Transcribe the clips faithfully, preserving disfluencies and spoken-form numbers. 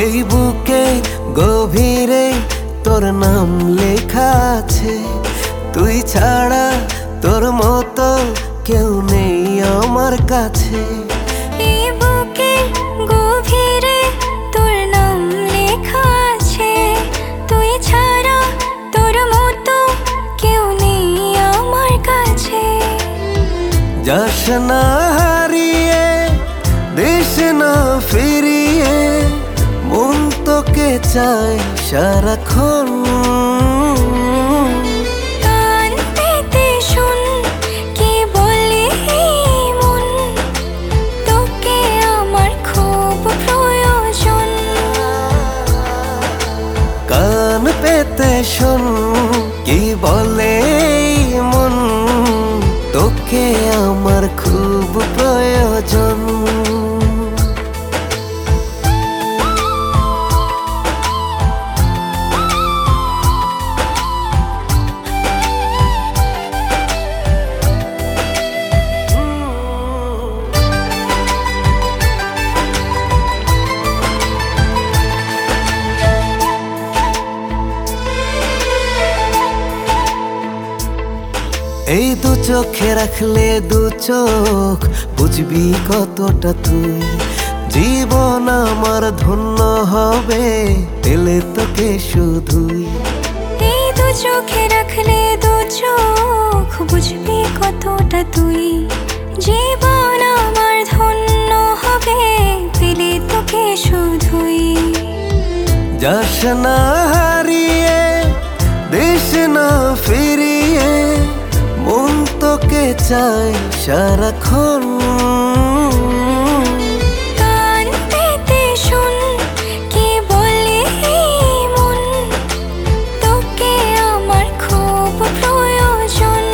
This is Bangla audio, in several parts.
এই বুকে গভীরে তোর নাম লেখা আছে, তুই ছাড়া তোর মতো কেউ নেই আমার কাছে। এই বুকে গভীরে তোর নাম লেখা আছে, তুই ছাড়া তোর মতো কেউ নেই আমার কাছে। যাস না হারিয়ে, দেশ না ফিরিয়ে, মন তোকে চাই সারাক্ষণ। কান পেতে শোন কি বলে এই মন, তোকে আমার খুব প্রয়োজন। কান পেতে শোন কি বলে এই মন, তোকে আমার খুব প্রয়োজন। এই দু চোখে রাখলে দু চোখ, বুঝবি কতটা তুই। জীবন আমার ধন্য হবে পেলে তোকে শুধুই। এই দু চোখে রাখলে দু চোখ, বুঝবি কতটা তুই। জীবন আমার ধন্য হবে পেলে তোকে শুধুই। যাস না হারিয়ে, দেশ না ফিরিয়ে, মন তোকে চাই সারাক্ষণ। কান পেতে শোন কি বলে এই মন, তোকে আমার খুব প্রয়োজন।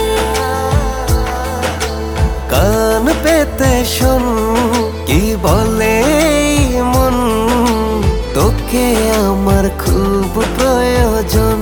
কান পেতে শোন কি বলে এই মন, তোকে আমার খুব প্রয়োজন।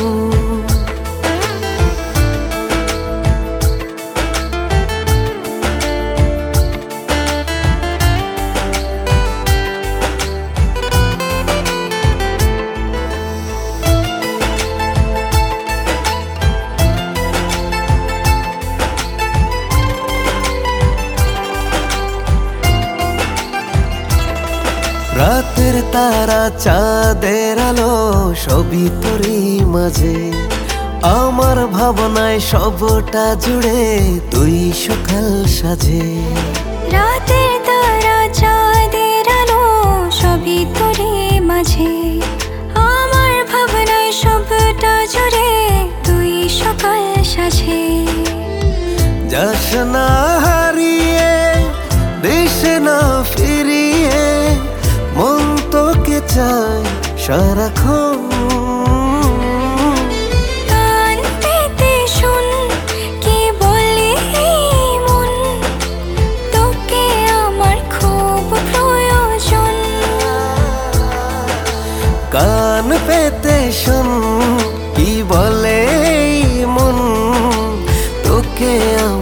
রাতের তারা চাঁদের আলো সবই তোরই মাঝে, আমার ভাবনায় সবটা জুড়ে তুই সকাল সাজে। রাতের তারা চাঁদের আলো সবই তোরে মাঝে, আমার ভাবনায় সবটা জুড়ে তুই সকাল সাজে। যাস না হারিয়ে, দেশ না ফিরিয়ে, মন তোকে চাই সারাক্ষণ। কান পেতে শোন কি বলে এই মন, তোকে আমার খুব প্রয়োজন। কান পেতে শোন কি বলে এই মন, তোকে